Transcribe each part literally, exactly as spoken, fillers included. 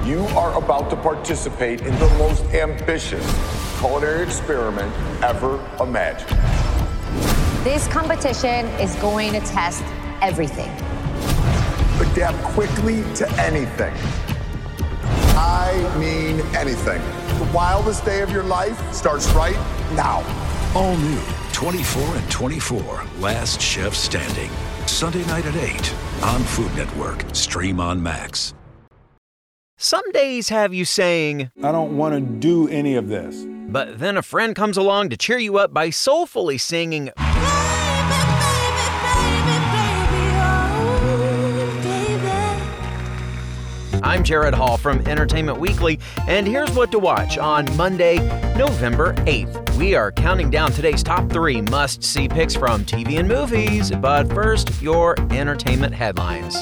You are about to participate in the most ambitious culinary experiment ever imagined. This competition is going to test everything. Adapt quickly to anything. I mean anything. The wildest day of your life starts right now. All new twenty-four and twenty-four, Last Chef Standing. Sunday night at eight on Food Network. Stream on Max. Some days have you saying, I don't want to do any of this. But then a friend comes along to cheer you up by soulfully singing, Baby, baby, baby, baby, oh, baby. I'm Jared Hall from Entertainment Weekly, and here's what to watch on Monday, November eighth. We are counting down today's top three must-see picks from T V and movies, but first, your entertainment headlines.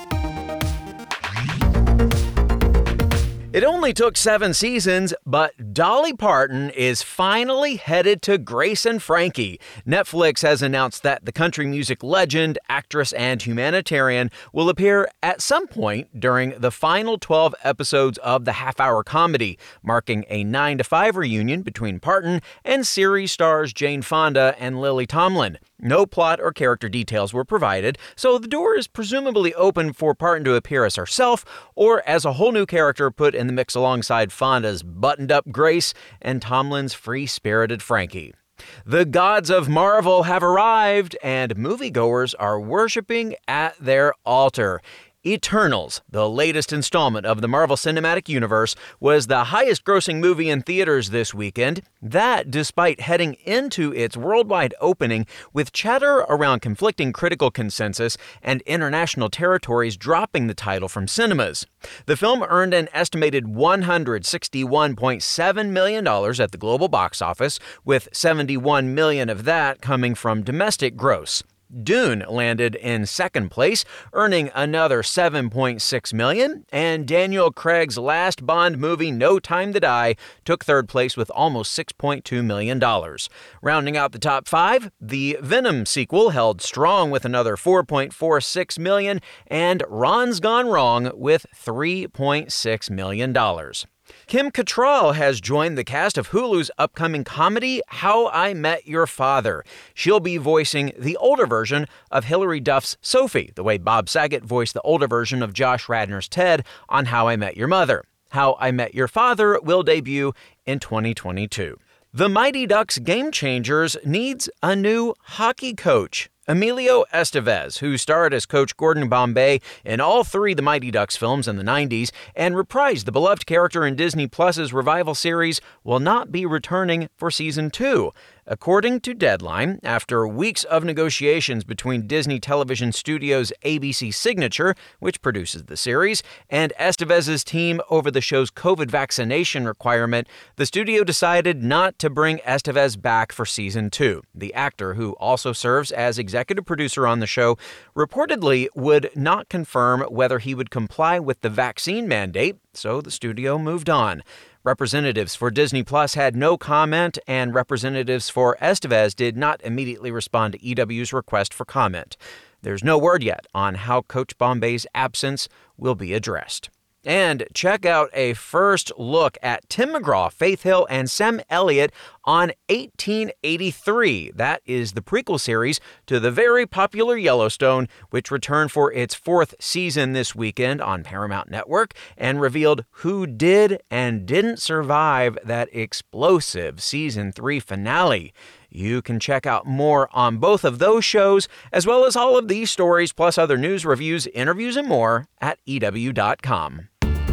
It only took seven seasons, but Dolly Parton is finally headed to Grace and Frankie. Netflix has announced that the country music legend, actress, and humanitarian will appear at some point during the final twelve episodes of the half-hour comedy, marking a nine to five reunion between Parton and series stars Jane Fonda and Lily Tomlin. No plot or character details were provided, so the door is presumably open for Parton to appear as herself or as a whole new character put in the mix alongside Fonda's buttoned-up Grace and Tomlin's free-spirited Frankie. The gods of Marvel have arrived, and moviegoers are worshiping at their altar. Eternals, the latest installment of the Marvel Cinematic Universe, was the highest-grossing movie in theaters this weekend. That despite heading into its worldwide opening with chatter around conflicting critical consensus and international territories dropping the title from cinemas. The film earned an estimated one hundred sixty-one point seven million dollars at the global box office, with seventy-one million dollars of that coming from domestic gross. Dune landed in second place, earning another seven point six million dollars, and Daniel Craig's last Bond movie, No Time to Die, took third place with almost six point two million dollars. Rounding out the top five, the Venom sequel held strong with another four point four six million dollars, and Ron's Gone Wrong with three point six million dollars. Kim Cattrall has joined the cast of Hulu's upcoming comedy, How I Met Your Father. She'll be voicing the older version of Hilary Duff's Sophie, the way Bob Saget voiced the older version of Josh Radnor's Ted on How I Met Your Mother. How I Met Your Father will debut in twenty twenty-two. The Mighty Ducks Game Changers needs a new hockey coach. Emilio Estevez, who starred as Coach Gordon Bombay in all three The Mighty Ducks films in the nineties and reprised the beloved character in Disney Plus's revival series, will not be returning for season two. According to Deadline, after weeks of negotiations between Disney Television Studios' A B C Signature, which produces the series, and Estevez's team over the show's COVID vaccination requirement, the studio decided not to bring Estevez back for season two. The actor, who also serves as executive producer on the show, reportedly would not confirm whether he would comply with the vaccine mandate, so the studio moved on. Representatives for Disney Plus had no comment, and representatives for Estevez did not immediately respond to E W's request for comment. There's no word yet on how Coach Bombay's absence will be addressed. And check out a first look at Tim McGraw, Faith Hill, and Sam Elliott on eighteen eighty-three. That is the prequel series to the very popular Yellowstone, which returned for its fourth season this weekend on Paramount Network and revealed who did and didn't survive that explosive season three finale. You can check out more on both of those shows, as well as all of these stories, plus other news, reviews, interviews, and more at E W dot com.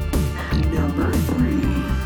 Number three.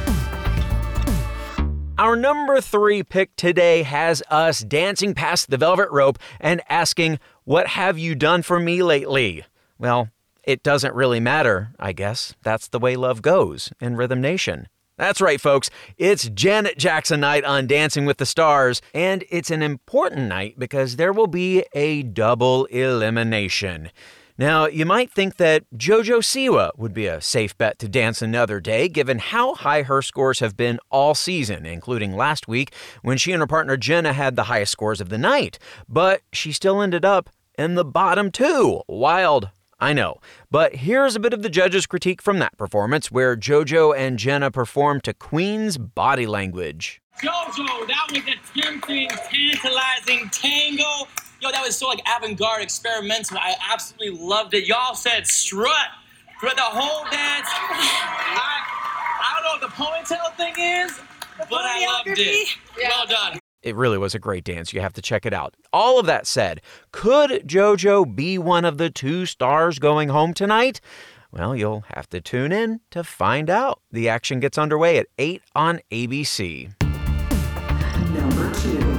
Our number three pick today has us dancing past the velvet rope and asking, what have you done for me lately? Well, it doesn't really matter, I guess. That's the way love goes in Rhythm Nation. That's right, folks. It's Janet Jackson night on Dancing with the Stars, and it's an important night because there will be a double elimination. Now, you might think that JoJo Siwa would be a safe bet to dance another day, given how high her scores have been all season, including last week when she and her partner Jenna had the highest scores of the night. But she still ended up in the bottom two. Wild, I know. But here's a bit of the judges' critique from that performance, where JoJo and Jenna performed to Queen's body language. JoJo, that was a tempting, tantalizing tango. Yo, that was so like avant-garde, experimental. I absolutely loved it. Y'all said strut throughout the whole dance. I, I don't know what the ponytail thing is, but I loved it. Well done. It really was a great dance. You have to check it out. All of that said, could JoJo be one of the two stars going home tonight? Well, you'll have to tune in to find out. The action gets underway at eight on A B C. Number two.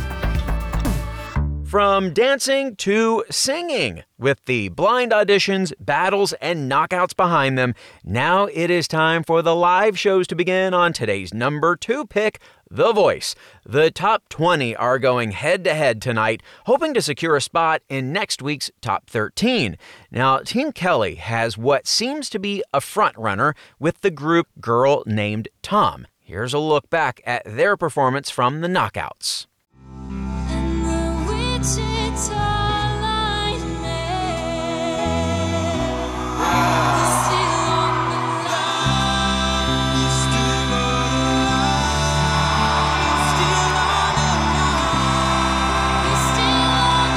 From dancing to singing. With the blind auditions, battles, and knockouts behind them, now it is time for the live shows to begin on today's number two pick, The Voice. The top twenty are going head-to-head tonight, hoping to secure a spot in next week's top thirteen. Now, Team Kelly has what seems to be a front-runner with the group Girl Named Tom. Here's a look back at their performance from the knockouts. And the Wichita Lightning is still on the line. Still on the line. He's still on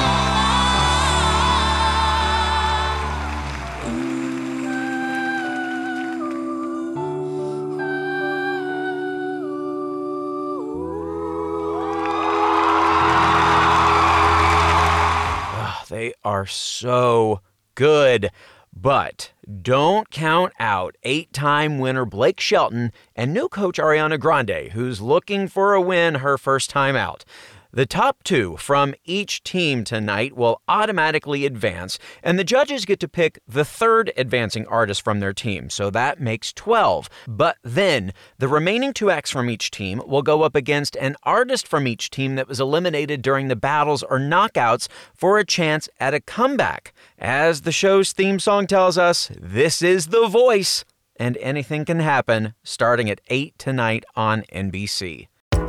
They are so good. But don't count out eight-time winner Blake Shelton and new coach Ariana Grande, who's looking for a win her first time out. The top two from each team tonight will automatically advance, and the judges get to pick the third advancing artist from their team, so that makes twelve. But then, the remaining two acts from each team will go up against an artist from each team that was eliminated during the battles or knockouts for a chance at a comeback. As the show's theme song tells us, this is The Voice, and anything can happen starting at eight tonight on N B C.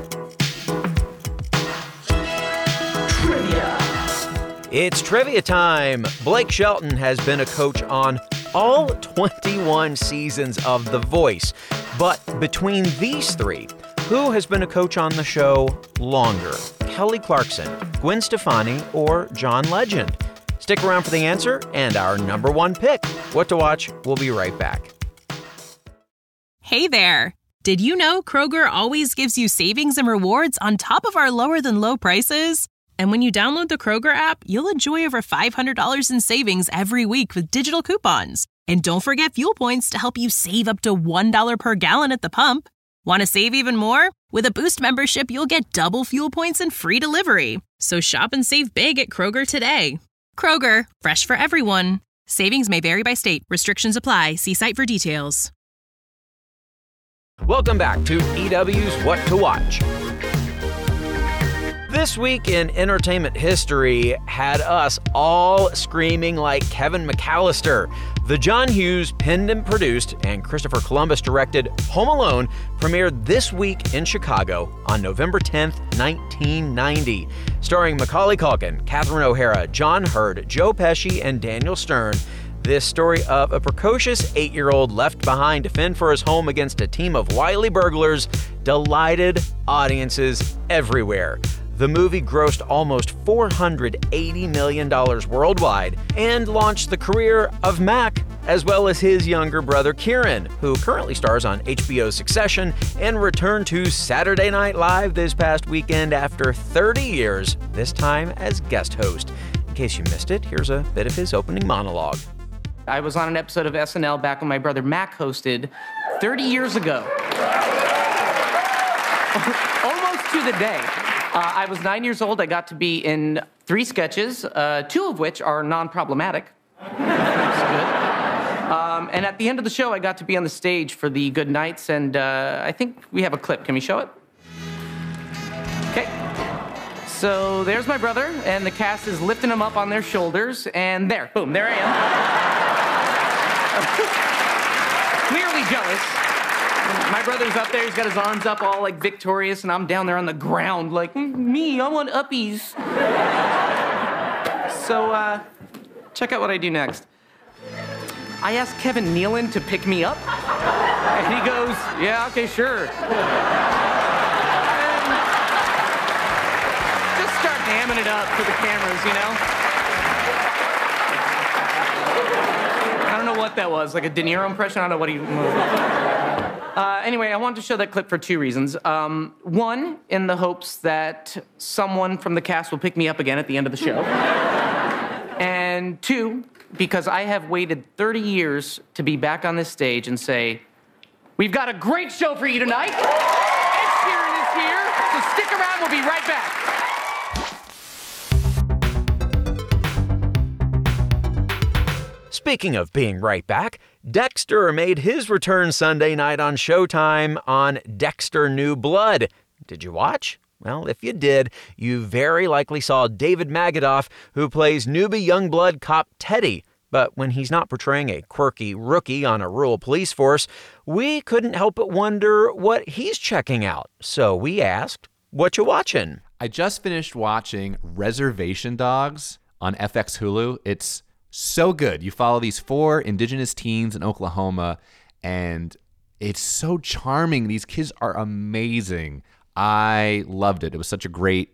It's trivia time. Blake Shelton has been a coach on all twenty-one seasons of The Voice. But between these three, who has been a coach on the show longer? Kelly Clarkson, Gwen Stefani, or John Legend? Stick around for the answer and our number one pick. What to watch? We'll be right back. Hey there. Did you know Kroger always gives you savings and rewards on top of our lower than low prices? And when you download the Kroger app, you'll enjoy over five hundred dollars in savings every week with digital coupons. And don't forget fuel points to help you save up to one dollar per gallon at the pump. Want to save even more? With a Boost membership, you'll get double fuel points and free delivery. So shop and save big at Kroger today. Kroger, fresh for everyone. Savings may vary by state. Restrictions apply. See site for details. Welcome back to E W's What to Watch. This week in entertainment history had us all screaming like Kevin McAllister. The John Hughes penned and produced and Christopher Columbus directed Home Alone premiered this week in Chicago on November tenth, nineteen ninety. Starring Macaulay Culkin, Catherine O'Hara, John Hurd, Joe Pesci, and Daniel Stern. This story of a precocious eight-year-old left behind to fend for his home against a team of wily burglars delighted audiences everywhere. The movie grossed almost four hundred eighty million dollars worldwide and launched the career of Mac, as well as his younger brother Kieran, who currently stars on H B O's Succession and returned to Saturday Night Live this past weekend after thirty years, this time as guest host. In case you missed it, here's a bit of his opening monologue. I was on an episode of S N L back when my brother Mac hosted thirty years ago. Almost to the day. Uh, I was nine years old. I got to be in three sketches, uh, two of which are non-problematic. That's good. Um, and at the end of the show, I got to be on the stage for the good nights, and uh, I think we have a clip. Can we show it? Okay. So there's my brother, and the cast is lifting him up on their shoulders, and there, boom, there I am. Clearly jealous. My brother's up there, he's got his arms up all like victorious, and I'm down there on the ground like, mm, me, I want uppies. So, uh, check out what I do next. I asked Kevin Nealon to pick me up, and he goes, yeah, okay, sure. And just start hamming it up for the cameras, you know? I don't know what that was, like a De Niro impression? I don't know what he... Uh, anyway, I wanted to show that clip for two reasons. Um, one, in the hopes that someone from the cast will pick me up again at the end of the show. And two, because I have waited thirty years to be back on this stage and say, we've got a great show for you tonight. Ed Sheeran is here, so stick around, we'll be right back. Speaking of being right back, Dexter made his return Sunday night on Showtime on Dexter New Blood. Did you watch? Well, if you did, you very likely saw David Magadoff, who plays newbie Youngblood cop Teddy. But when he's not portraying a quirky rookie on a rural police force, we couldn't help but wonder what he's checking out. So we asked, what you watching? I just finished watching Reservation Dogs on F X Hulu. It's so good. You follow these four indigenous teens in Oklahoma, and it's so charming. These kids are amazing. I loved it. It was such a great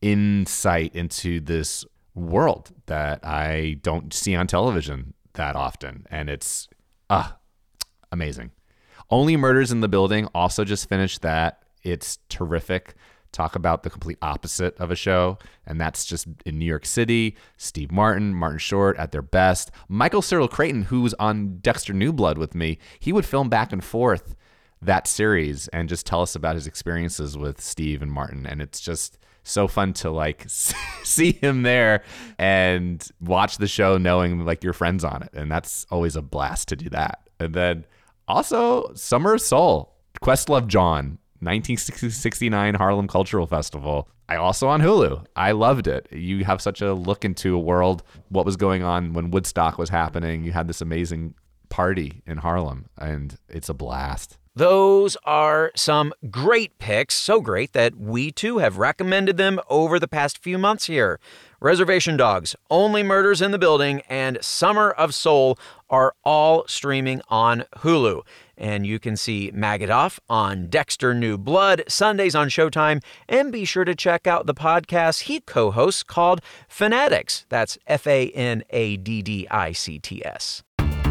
insight into this world that I don't see on television that often, and it's uh, amazing. Only Murders in the Building also just finished that. It's terrific. Talk about the complete opposite of a show, and that's just in New York City. Steve Martin, Martin Short at their best. Michael Cyril Creighton, who's on Dexter New Blood with me, he would film back and forth that series and just tell us about his experiences with Steve and Martin, and it's just so fun to like see him there and watch the show knowing like your friends on it, and that's always a blast to do that. And then also Summer of Soul, Questlove John, nineteen sixty-nine Harlem Cultural Festival. I also on Hulu. I loved it. You have such a look into a world, what was going on when Woodstock was happening. You had this amazing party in Harlem, and it's a blast. Those are some great picks, so great that we too have recommended them over the past few months here. Reservation Dogs, Only Murders in the Building, and Summer of Soul are all streaming on Hulu. And you can see Magadoff on Dexter New Blood, Sundays on Showtime, and be sure to check out the podcast he co-hosts called Fanatics. That's F A N A D D I C T S.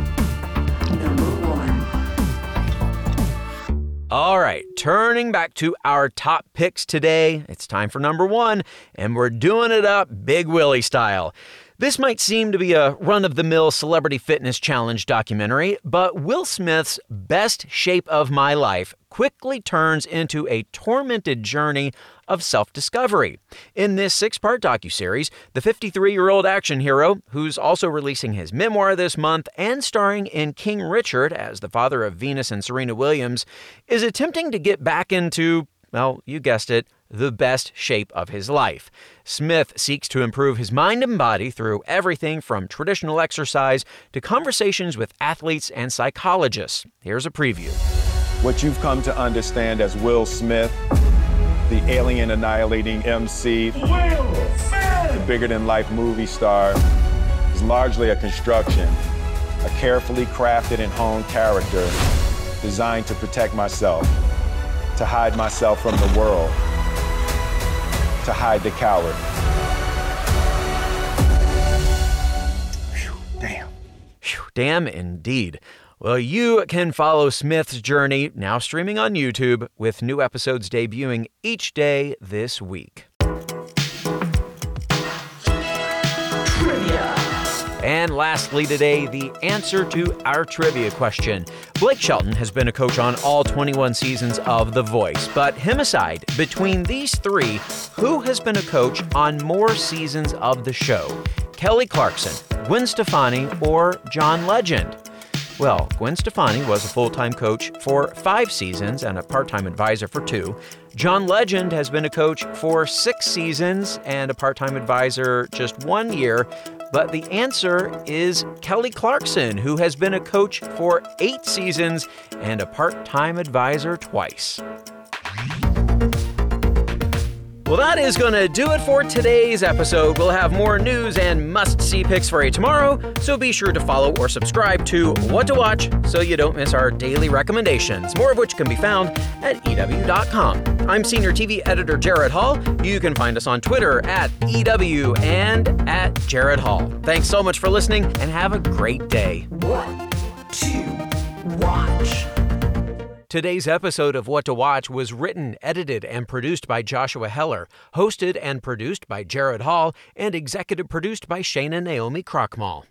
All right, turning back to our top picks today, it's time for number one, and we're doing it up Big Willie style. This might seem to be a run-of-the-mill celebrity fitness challenge documentary, but Will Smith's Best Shape of My Life quickly turns into a tormented journey of self-discovery. In this six-part docuseries, the fifty-three-year-old action hero, who's also releasing his memoir this month and starring in King Richard as the father of Venus and Serena Williams, is attempting to get back into, well, you guessed it, the best shape of his life. Smith seeks to improve his mind and body through everything from traditional exercise to conversations with athletes and psychologists. Here's a preview. What you've come to understand as Will Smith, the alien annihilating M C, Will Smith! The bigger-than-life movie star, is largely a construction, a carefully crafted and honed character designed to protect myself, to hide myself from the world, to hide the coward. Whew, damn. Whew, damn indeed. Well, you can follow Smith's journey, now streaming on YouTube, with new episodes debuting each day this week. Trivia. And lastly today, the answer to our trivia question. Blake Shelton has been a coach on all twenty-one seasons of The Voice, but him aside, between these three, who has been a coach on more seasons of the show? Kelly Clarkson, Gwen Stefani, or John Legend? Well, Gwen Stefani was a full-time coach for five seasons and a part-time advisor for two. John Legend has been a coach for six seasons and a part-time advisor just one year. But the answer is Kelly Clarkson, who has been a coach for eight seasons and a part-time advisor twice. Well, that is going to do it for today's episode. We'll have more news and must-see picks for you tomorrow, so be sure to follow or subscribe to What to Watch so you don't miss our daily recommendations, more of which can be found at E W dot com. I'm Senior T V Editor Jared Hall. You can find us on Twitter at E W and at Jared Hall. Thanks so much for listening, and have a great day. What to watch? Today's episode of What to Watch was written, edited, and produced by Joshua Heller, hosted and produced by Jared Hall, and executive produced by Shane and Naomi Krochmal.